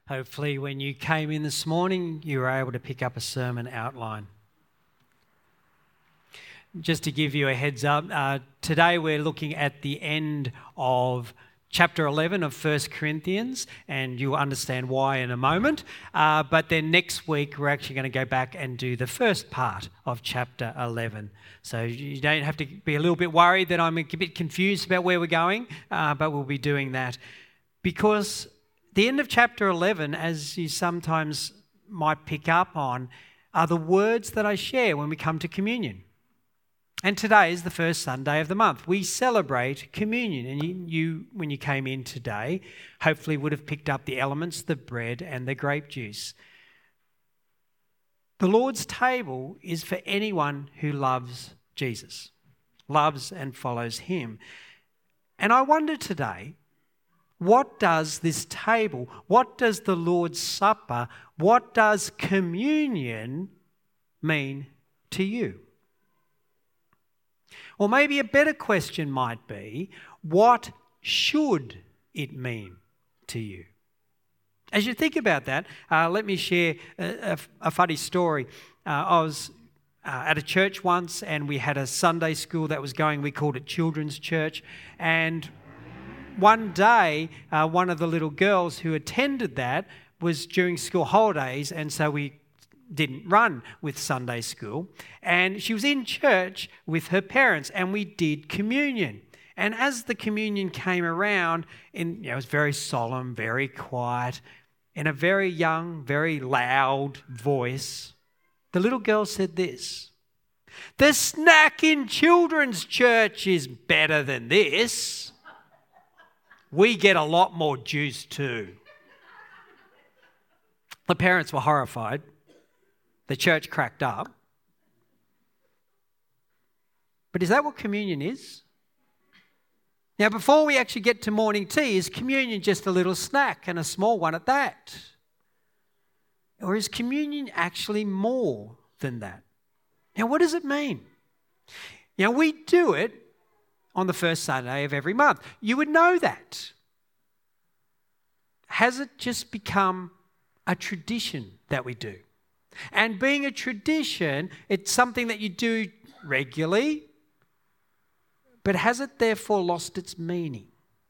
Hopefully when you came in this morning, you were able to pick up a sermon outline. Just to give you a heads up, today we're looking at the end of chapter 11 of 1 Corinthians, and you'll understand why in a moment. But then next week, we're actually going to go back and do the first part of chapter 11. So you don't have to be a little bit worried that I'm a bit confused about where we're going, but we'll be doing that. Because the end of chapter 11, as you sometimes might pick up on, are the words that I share when we come to communion. And today is the first Sunday of the month. We celebrate communion. And you, when you came in today, hopefully would have picked up the elements, the bread and the grape juice. The Lord's table is for anyone who loves Jesus, loves and follows him. And I wonder today, what does this table, what does the Lord's Supper, what does communion mean to you? Or maybe a better question might be, what should it mean to you? As you think about that, let me share a funny story. I was at a church once and we had a Sunday school that was going, we called it Children's Church. And one day, one of the little girls who attended that was during school holidays, and so we didn't run with Sunday school, and she was in church with her parents, and we did communion. And as the communion came around, it was very solemn, very quiet, in a very young, very loud voice, the little girl said this: "The snack in children's church is better than this. We get a lot more juice too." The parents were horrified. The church cracked up. But is that what communion is? Now, before we actually get to morning tea, is communion just a little snack, and a small one at that? Or is communion actually more than that? Now, what does it mean? We do it on the first Sunday of every month. You would know that. Has it just become a tradition that we do? And being a tradition, it's something that you do regularly, but has it therefore lost its meaning?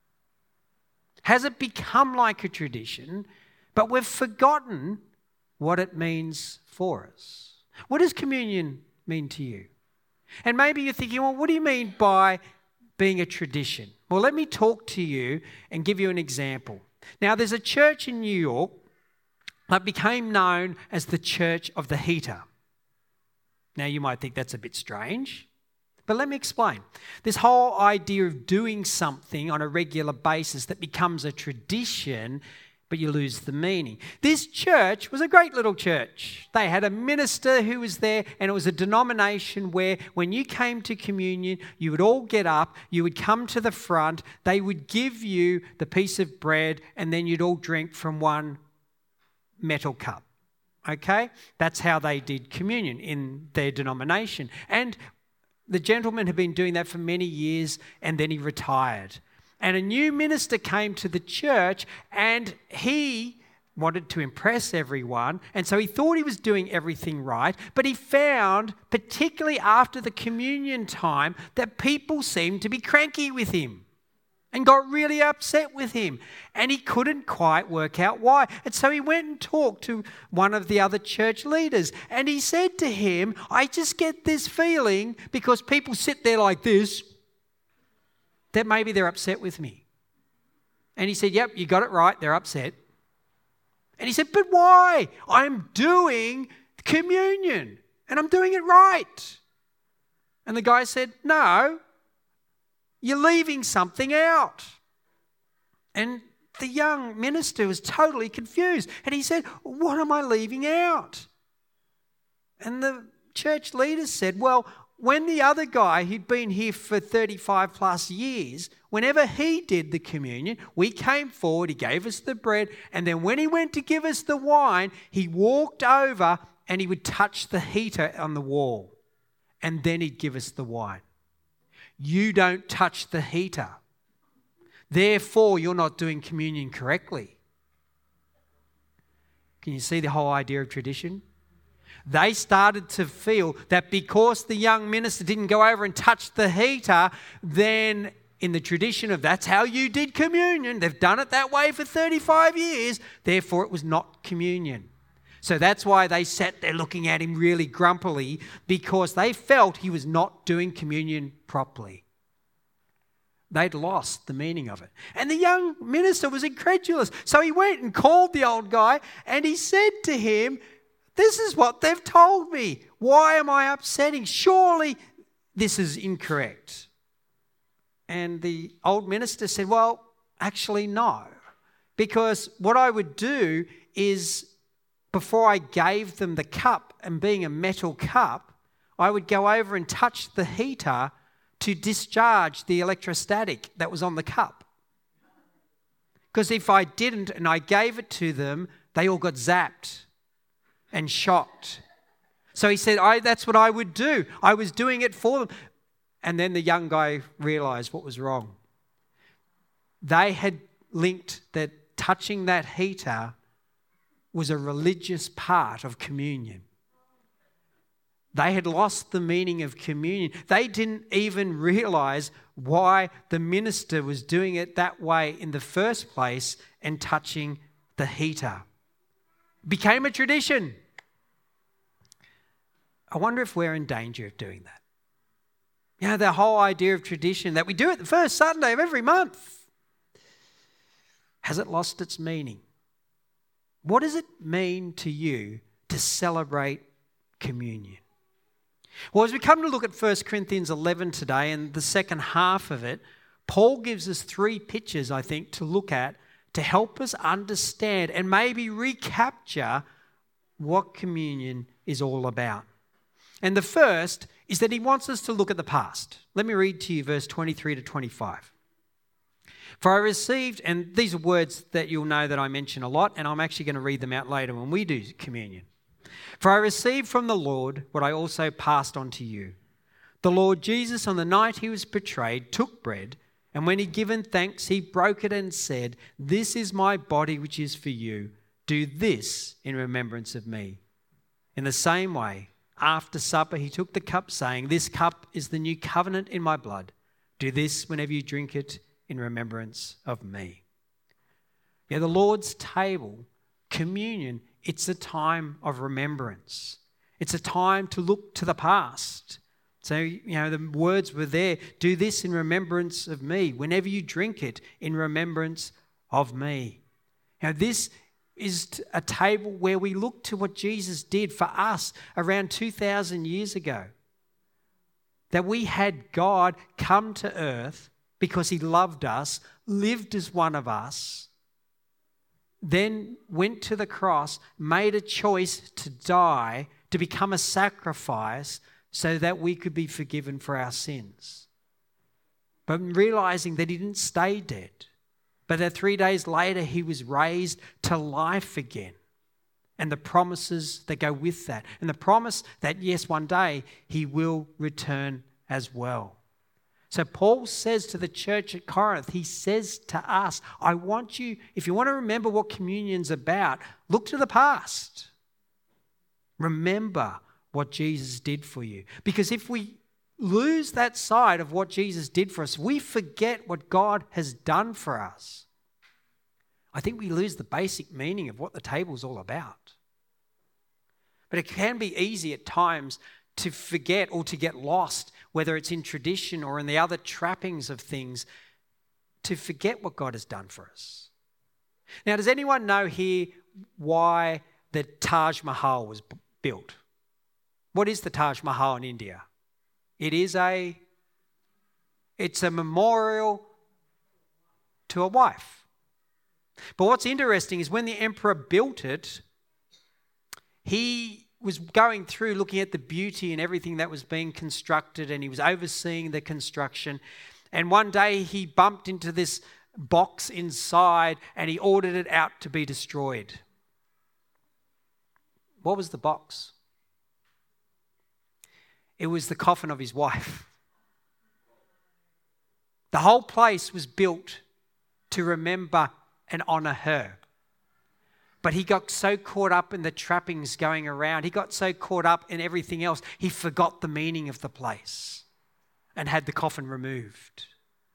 Has it become like a tradition, but we've forgotten what it means for us? What does communion mean to you? And maybe you're thinking, well, what do you mean by being a tradition? Well, let me talk to you and give you an example. Now, there's a church in New York that became known as the Church of the Heater. Now, you might think that's a bit strange, but let me explain. This whole idea of doing something on a regular basis that becomes a tradition, but you lose the meaning. This church was a great little church. They had a minister who was there, and it was a denomination where when you came to communion, you would all get up, you would come to the front, they would give you the piece of bread, and then you'd all drink from one metal cup. Okay? That's how they did communion in their denomination. And the gentleman had been doing that for many years, and then he retired. And a new minister came to the church, and he wanted to impress everyone, and so he thought he was doing everything right, but he found, particularly after the communion time, that people seemed to be cranky with him and got really upset with him, and he couldn't quite work out why. And so he went and talked to one of the other church leaders, and he said to him, "I just get this feeling because people sit there like this, that maybe they're upset with me." And he said, "Yep, you got it right, they're upset." And he said, "But why? I'm doing communion and I'm doing it right." And the guy said, "No, you're leaving something out." And the young minister was totally confused. And he said, "What am I leaving out?" And the church leaders said, "Well, when the other guy who'd been here for 35 plus years, whenever he did the communion, we came forward, he gave us the bread, and then when he went to give us the wine, he walked over and he would touch the heater on the wall, and then he'd give us the wine. You don't touch the heater. Therefore, you're not doing communion correctly." Can you see the whole idea of tradition? They started to feel that because the young minister didn't go over and touch the heater, then in the tradition of that's how you did communion, they've done it that way for 35 years, therefore it was not communion. So that's why they sat there looking at him really grumpily, because they felt he was not doing communion properly. They'd lost the meaning of it. And the young minister was incredulous. So he went and called the old guy and he said to him, "This is what they've told me. Why am I upsetting? Surely this is incorrect." And the old minister said, "Well, actually no. Because what I would do is before I gave them the cup, and being a metal cup, I would go over and touch the heater to discharge the electrostatic that was on the cup. Because if I didn't and I gave it to them, they all got zapped and shocked." So he said, that's what I would do. I was doing it for them. And then the young guy realized what was wrong. They had linked that touching that heater was a religious part of communion. They had lost the meaning of communion. They didn't even realize why the minister was doing it that way in the first place and touching the heater. It became a tradition. I wonder if we're in danger of doing that. You know, the whole idea of tradition that we do it the first Sunday of every month. Has it lost its meaning? What does it mean to you to celebrate communion? Well, as we come to look at 1 Corinthians 11 today and the second half of it, Paul gives us 3 pictures, I think, to look at to help us understand and maybe recapture what communion is all about. And the first is that he wants us to look at the past. Let me read to you verse 23 to 25. "For I received," and these are words that you'll know that I mention a lot, and I'm actually going to read them out later when we do communion. "For I received from the Lord what I also passed on to you. The Lord Jesus, on the night he was betrayed, took bread, and when he'd given thanks, he broke it and said, 'This is my body which is for you. Do this in remembrance of me.' In the same way, after supper, he took the cup, saying, 'This cup is the new covenant in my blood. Do this whenever you drink it in remembrance of me.'" Yeah, the Lord's table, communion, it's a time of remembrance. It's a time to look to the past. So, the words were there, "Do this in remembrance of me. Whenever you drink it, in remembrance of me." This is a table where we look to what Jesus did for us around 2,000 years ago. That we had God come to earth because he loved us, lived as one of us, then went to the cross, made a choice to die, to become a sacrifice so that we could be forgiven for our sins. But realizing that he didn't stay dead, but that 3 days later he was raised to life again. And the promises that go with that. And the promise that, yes, one day he will return as well. So Paul says to the church at Corinth, he says to us, I want you, if you want to remember what communion's about, look to the past. Remember what Jesus did for you. Because if we lose that sight of what Jesus did for us, we forget what God has done for us. I think we lose the basic meaning of what the table's all about. But it can be easy at times to forget or to get lost, whether it's in tradition or in the other trappings of things, to forget what God has done for us. Now, does anyone know here why the Taj Mahal was built? What is the Taj Mahal in India? It's a memorial to a wife. But what's interesting is when the emperor built it, he was going through looking at the beauty and everything that was being constructed, and he was overseeing the construction. And one day he bumped into this box inside and he ordered it out to be destroyed. What was the box? It was the coffin of his wife. The whole place was built to remember and honour her. But he got so caught up in the trappings going around. He got so caught up in everything else. He forgot the meaning of the place and had the coffin removed.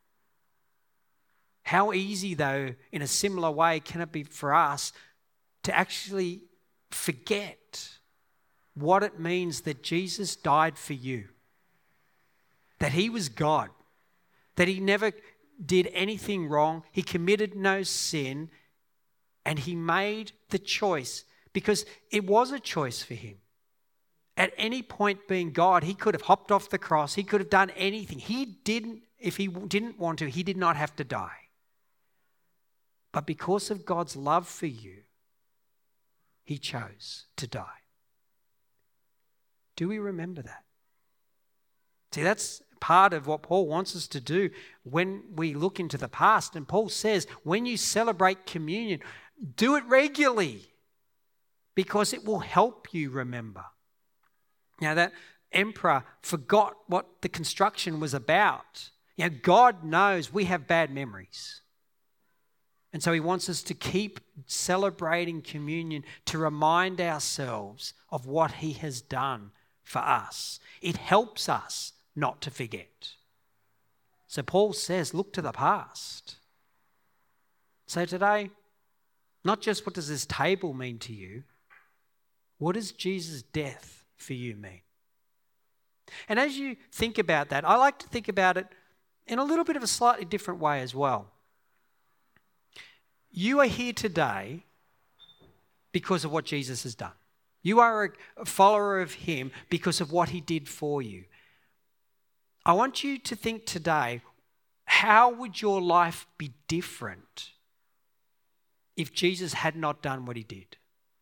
How easy, though, in a similar way, can it be for us to actually forget what it means that Jesus died for you, that he was God, that he never did anything wrong, he committed no sin, and he made the choice because it was a choice for him. At any point being God, he could have hopped off the cross, he could have done anything. He didn't, if he didn't want to, he did not have to die. But because of God's love for you, he chose to die. Do we remember that? See, that's part of what Paul wants us to do when we look into the past. And Paul says, when you celebrate communion, do it regularly because it will help you remember. Now, that emperor forgot what the construction was about. You know, God knows we have bad memories. And so he wants us to keep celebrating communion to remind ourselves of what he has done for us. It helps us not to forget. So Paul says, look to the past. So today, not just what does this table mean to you, what does Jesus' death for you mean? And as you think about that, I like to think about it in a little bit of a slightly different way as well. You are here today because of what Jesus has done. You are a follower of him because of what he did for you. I want you to think today, how would your life be different if Jesus had not done what he did?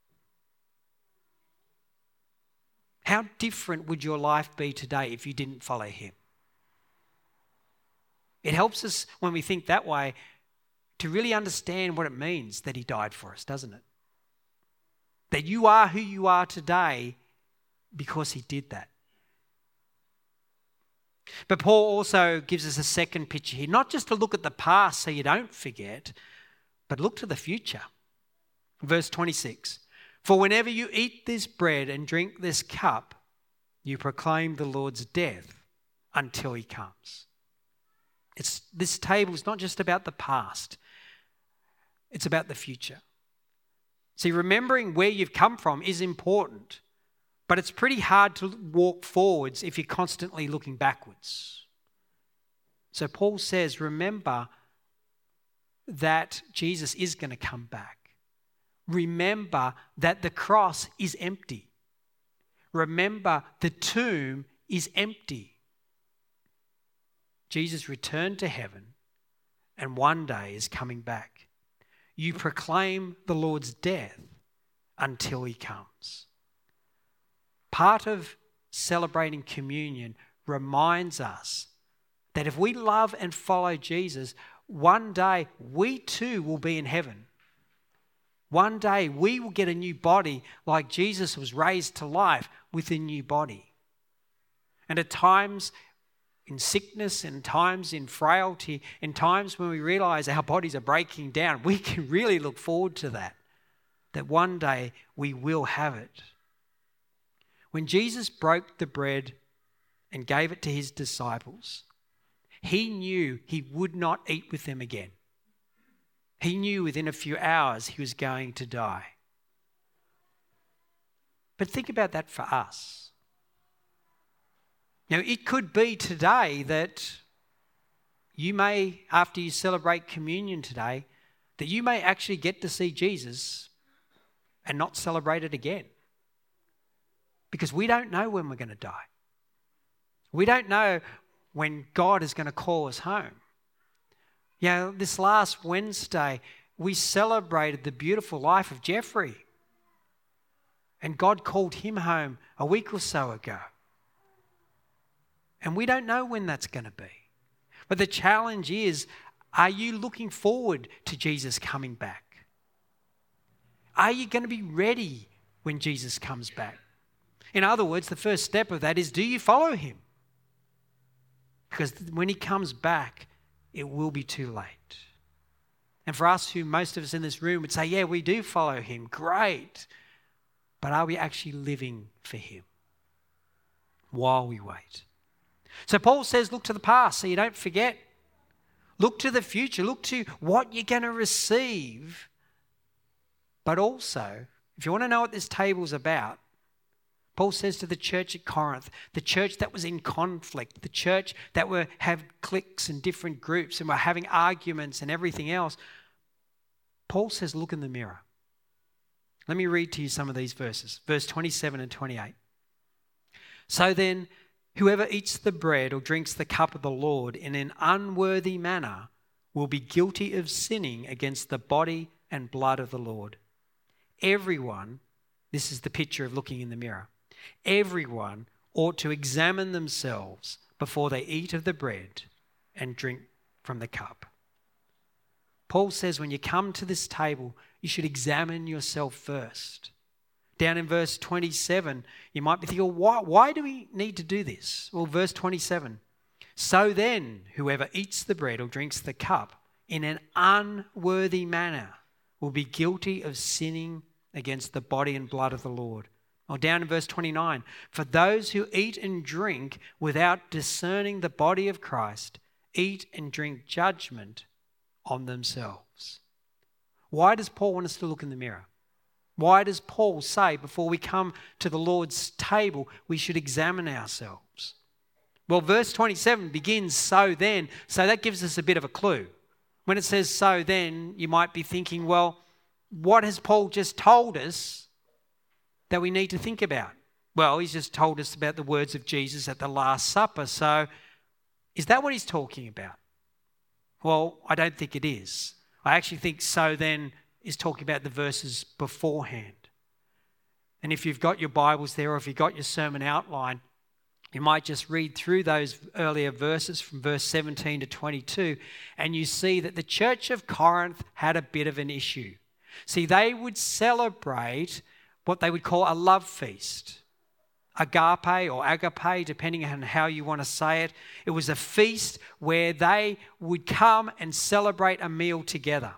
How different would your life be today if you didn't follow him? It helps us when we think that way to really understand what it means that he died for us, doesn't it? That you are who you are today because he did that. But Paul also gives us a second picture here, not just to look at the past so you don't forget, but look to the future. Verse 26, for whenever you eat this bread and drink this cup, you proclaim the Lord's death until he comes. This table is not just about the past. It's about the future. See, remembering where you've come from is important, but it's pretty hard to walk forwards if you're constantly looking backwards. So Paul says, remember that Jesus is going to come back. Remember that the cross is empty. Remember the tomb is empty. Jesus returned to heaven and one day is coming back. You proclaim the Lord's death until he comes. Part of celebrating communion reminds us that if we love and follow Jesus, one day we too will be in heaven. One day we will get a new body like Jesus was raised to life with a new body. And at times in sickness, in times in frailty, in times when we realize our bodies are breaking down, we can really look forward to that one day we will have it. When Jesus broke the bread and gave it to his disciples, he knew he would not eat with them again. He knew within a few hours he was going to die. But think about that for us. Now, it could be today that you may, after you celebrate communion today, that you may actually get to see Jesus and not celebrate it again. Because we don't know when we're going to die. We don't know when God is going to call us home. You know, this last Wednesday, we celebrated the beautiful life of Jeffrey. And God called him home a week or so ago. And we don't know when that's going to be. But the challenge is, are you looking forward to Jesus coming back? Are you going to be ready when Jesus comes back? In other words, the first step of that is, do you follow him? Because when he comes back, it will be too late. And for us, who most of us in this room would say, yeah, we do follow him, great. But are we actually living for him while we wait? So Paul says, look to the past so you don't forget. Look to the future. Look to what you're going to receive. But also, if you want to know what this table's about, Paul says to the church at Corinth, the church that was in conflict, the church that have cliques and different groups and were having arguments and everything else, Paul says, look in the mirror. Let me read to you some of these verses. Verse 27 and 28. So then, whoever eats the bread or drinks the cup of the Lord in an unworthy manner will be guilty of sinning against the body and blood of the Lord. Everyone, this is the picture of looking in the mirror, everyone ought to examine themselves before they eat of the bread and drink from the cup. Paul says when you come to this table, you should examine yourself first. Down in verse 27, you might be thinking, why do we need to do this? Well, verse 27, so then whoever eats the bread or drinks the cup in an unworthy manner will be guilty of sinning against the body and blood of the Lord. Or down in verse 29, for those who eat and drink without discerning the body of Christ, eat and drink judgment on themselves. Why does Paul want us to look in the mirror? Why does Paul say before we come to the Lord's table, we should examine ourselves? Well, verse 27 begins, so then. So that gives us a bit of a clue. When it says so then, you might be thinking, well, what has Paul just told us that we need to think about? Well, he's just told us about the words of Jesus at the Last Supper. So is that what he's talking about? Well, I don't think it is. I actually think so then is talking about the verses beforehand. And if you've got your Bibles there or if you've got your sermon outline, you might just read through those earlier verses from verse 17 to 22 and you see that the church of Corinth had a bit of an issue. See, they would celebrate what they would call a love feast. Agape or agape, depending on how you want to say it. It was a feast where they would come and celebrate a meal together.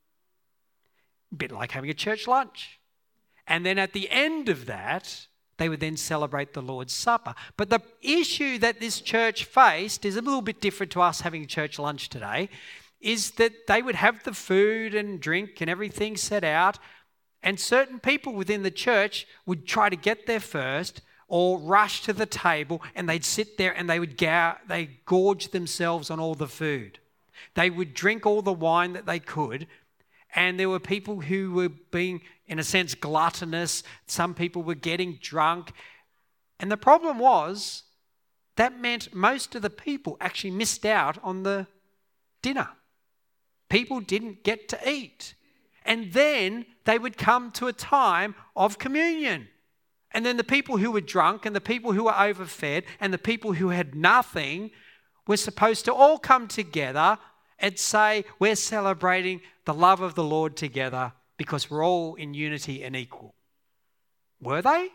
A bit like having a church lunch. And then at the end of that, they would then celebrate the Lord's Supper. But the issue that this church faced is a little bit different to us having a church lunch today, is that they would have the food and drink and everything set out, and certain people within the church would try to get there first or rush to the table, and they'd sit there and they would gorge themselves on all the food. They would drink all the wine that they could, and there were people who were being, in a sense, gluttonous. Some people were getting drunk. And the problem was that meant most of the people actually missed out on the dinner. People didn't get to eat. And then they would come to a time of communion. And then the people who were drunk and the people who were overfed and the people who had nothing were supposed to all come together and say, we're celebrating the love of the Lord together because we're all in unity and equal. Were they?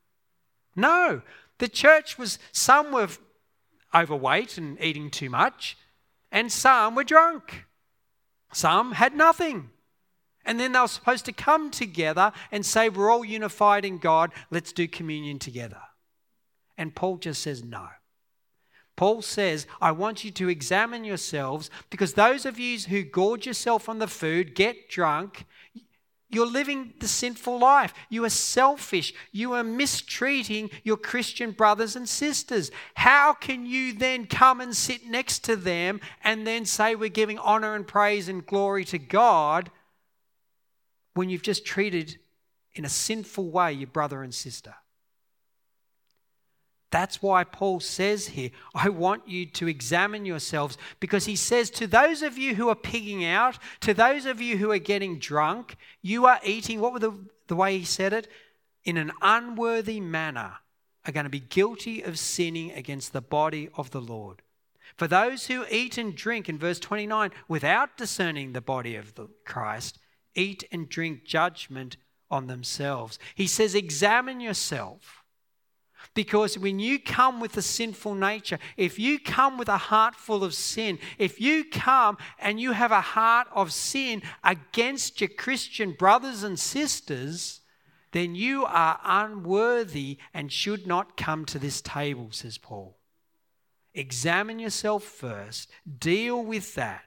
No. The church was, some were overweight and eating too much, and some were drunk. Some had nothing. And then they were supposed to come together and say, we're all unified in God, let's do communion together. And Paul just says no. Paul says, I want you to examine yourselves, because those of you who gorge yourself on the food, get drunk, you're living the sinful life. You are selfish. You are mistreating your Christian brothers and sisters. How can you then come and sit next to them and then say we're giving honor and praise and glory to God when you've just treated in a sinful way your brother and sister? That's why Paul says here, I want you to examine yourselves, because he says to those of you who are pigging out, to those of you who are getting drunk, you are eating, what were the way he said it? In an unworthy manner, are going to be guilty of sinning against the body of the Lord. For those who eat and drink, in verse 29, without discerning the body of the Christ, eat and drink judgment on themselves. He says, examine yourself. Because when you come with a sinful nature, if you come with a heart full of sin, if you come and you have a heart of sin against your Christian brothers and sisters, then you are unworthy and should not come to this table, says Paul. Examine yourself first. Deal with that.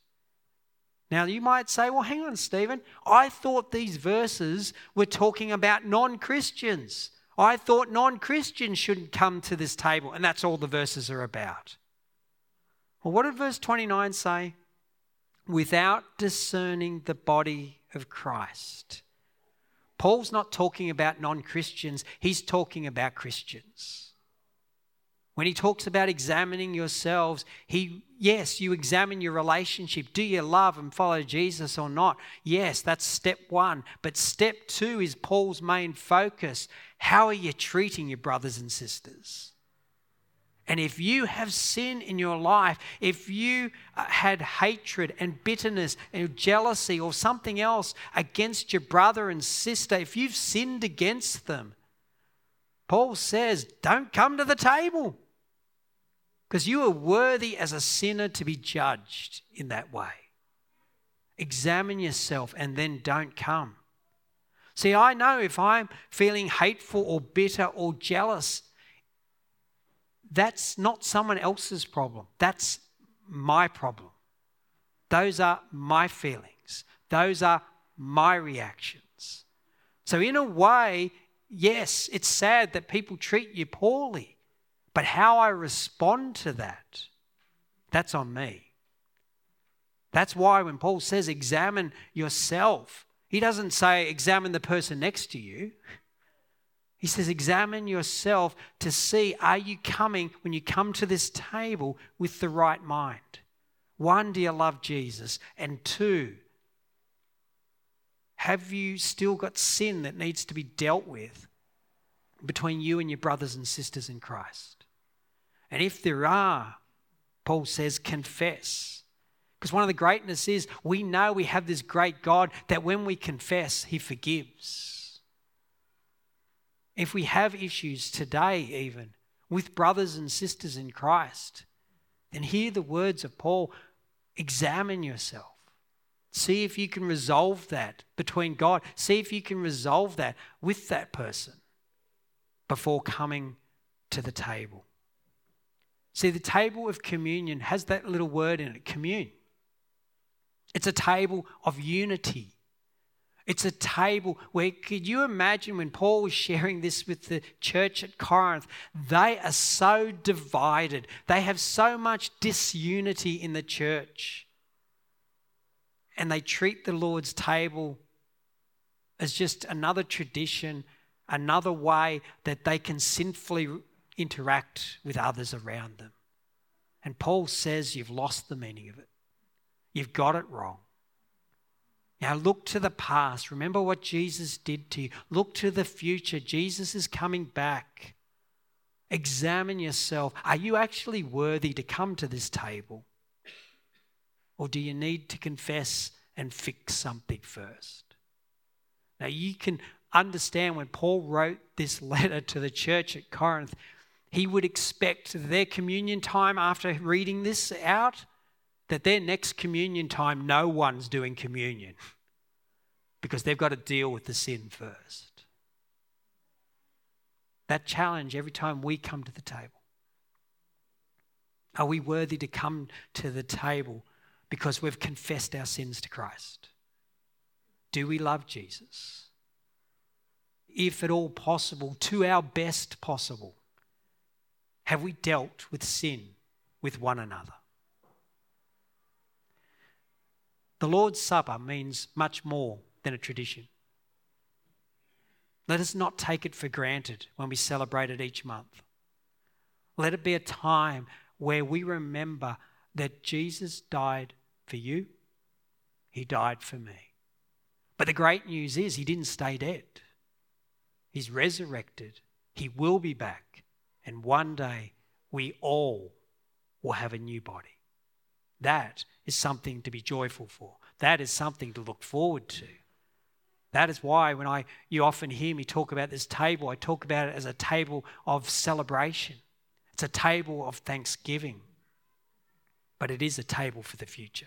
Now you might say, well, hang on, Stephen. I thought these verses were talking about non-Christians. I thought non-Christians shouldn't come to this table, and that's all the verses are about. Well, what did verse 29 say? Without discerning the body of Christ. Paul's not talking about non-Christians, he's talking about Christians. When he talks about examining yourselves, yes, you examine your relationship. Do you love and follow Jesus or not? Yes, that's step one. But step two is Paul's main focus. How are you treating your brothers and sisters? And if you have sin in your life, if you had hatred and bitterness and jealousy or something else against your brother and sister, if you've sinned against them, Paul says, don't come to the table. Because you are worthy as a sinner to be judged in that way. Examine yourself and then don't come. See, I know if I'm feeling hateful or bitter or jealous, that's not someone else's problem. That's my problem. Those are my feelings. Those are my reactions. So in a way, yes, it's sad that people treat you poorly. But how I respond to that, that's on me. That's why when Paul says examine yourself, he doesn't say examine the person next to you. He says examine yourself to see, are you coming, when you come to this table, with the right mind? One, do you love Jesus? And two, have you still got sin that needs to be dealt with between you and your brothers and sisters in Christ? And if there are, Paul says, confess. Because one of the greatness is we know we have this great God that when we confess, he forgives. If we have issues today even with brothers and sisters in Christ, then hear the words of Paul, examine yourself. See if you can resolve that between God. See if you can resolve that with that person before coming to the table. See, the table of communion has that little word in it, commune. It's a table of unity. It's a table where, could you imagine when Paul was sharing this with the church at Corinth, they are so divided. They have so much disunity in the church. And they treat the Lord's table as just another tradition, another way that they can sinfully interact with others around them. And Paul says you've lost the meaning of it. You've got it wrong. Now look to the past. Remember what Jesus did to you. Look to the future. Jesus is coming back. Examine yourself. Are you actually worthy to come to this table? Or do you need to confess and fix something first? Now you can understand when Paul wrote this letter to the church at Corinth, he would expect their communion time after reading this out, that their next communion time, no one's doing communion because they've got to deal with the sin first. That challenge every time we come to the table. Are we worthy to come to the table because we've confessed our sins to Christ? Do we love Jesus? If at all possible, to our best possible, have we dealt with sin with one another? The Lord's Supper means much more than a tradition. Let us not take it for granted when we celebrate it each month. Let it be a time where we remember that Jesus died for you. He died for me. But the great news is he didn't stay dead. He's resurrected. He will be back. And one day we all will have a new body. That is something to be joyful for. That is something to look forward to. That is why when you often hear me talk about this table, I talk about it as a table of celebration. It's a table of thanksgiving, but it is a table for the future.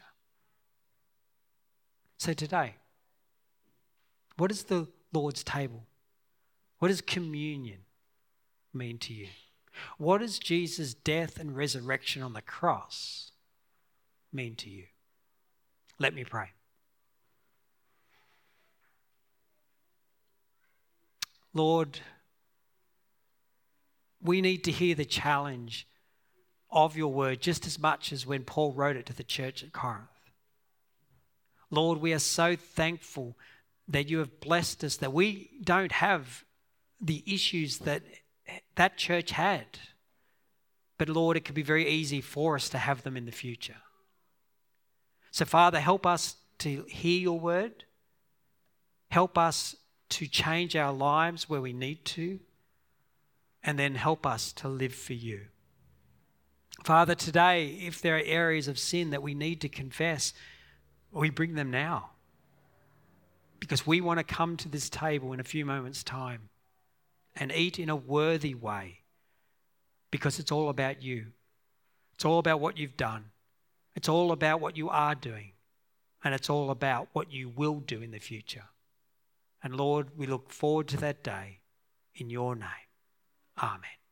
So today, what is the Lord's table? What does communion mean to you? What does Jesus' death and resurrection on the cross mean to you? Let me pray. Lord, we need to hear the challenge of your word just as much as when Paul wrote it to the church at Corinth. Lord, we are so thankful that you have blessed us, that we don't have the issues that that church had. But Lord, it could be very easy for us to have them in the future. So Father, help us to hear your word. Help us to change our lives where we need to. And then help us to live for you. Father, today, if there are areas of sin that we need to confess, we bring them now. Because we want to come to this table in a few moments' time and eat in a worthy way. Because it's all about you. It's all about what you've done. It's all about what you are doing. And it's all about what you will do in the future. And Lord, we look forward to that day in your name. Amen.